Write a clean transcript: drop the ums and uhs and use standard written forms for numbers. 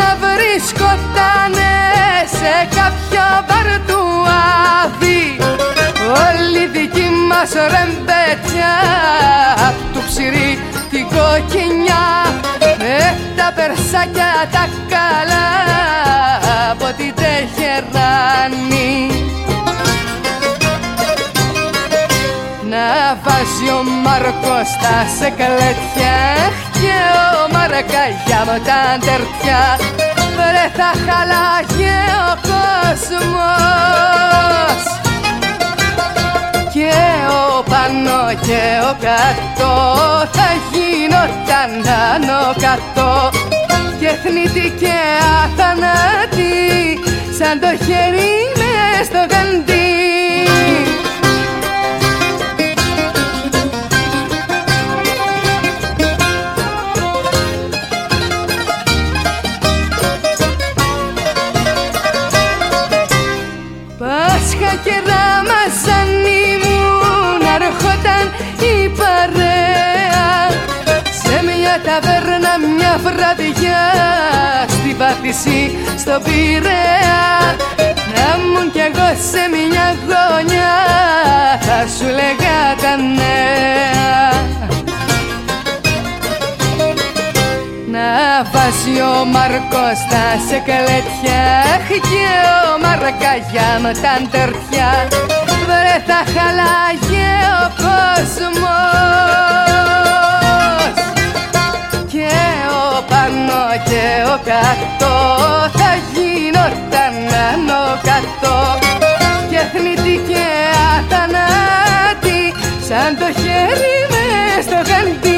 να βρισκότανε σε κάποιο μπαρ του Άδη όλη δική μας ρεμπέτια απ' του ψηρή την κοκκινιά με τα περσάκια τα καλά από την Τεχεράνη. Να βάζει ο Μάρκος τα σεκλέτια και ο Μαρακαγιά με τα αντερτιά, βρε θα χαλάγε ο κόσμος και ο πάνω και ο κάτω θα γινόταν άνω κάτω και θνητή και αθανάτη σαν το χέρι μες στο γαντί. Πάσχα και Ραμαζάνι μου να έρχονταν η παρέα σε μια ταβέρνα μια βραδιά στην Πάτηση στο Πειραιά. Να ήμουν κι εγώ σε μια γωνιά θα σου λέγα τα νέα. Να βάζει ο Μάρκος τα σεκλέτια και ο Μαρακαγιά με τα αντερτιά, βρε θα χαλάγε ο κόσμος και ο πάνω και ο κάτω θα γινόταν άνω κάτω και θνητή και αθανάτη σαν το χέρι μες στο γαντί.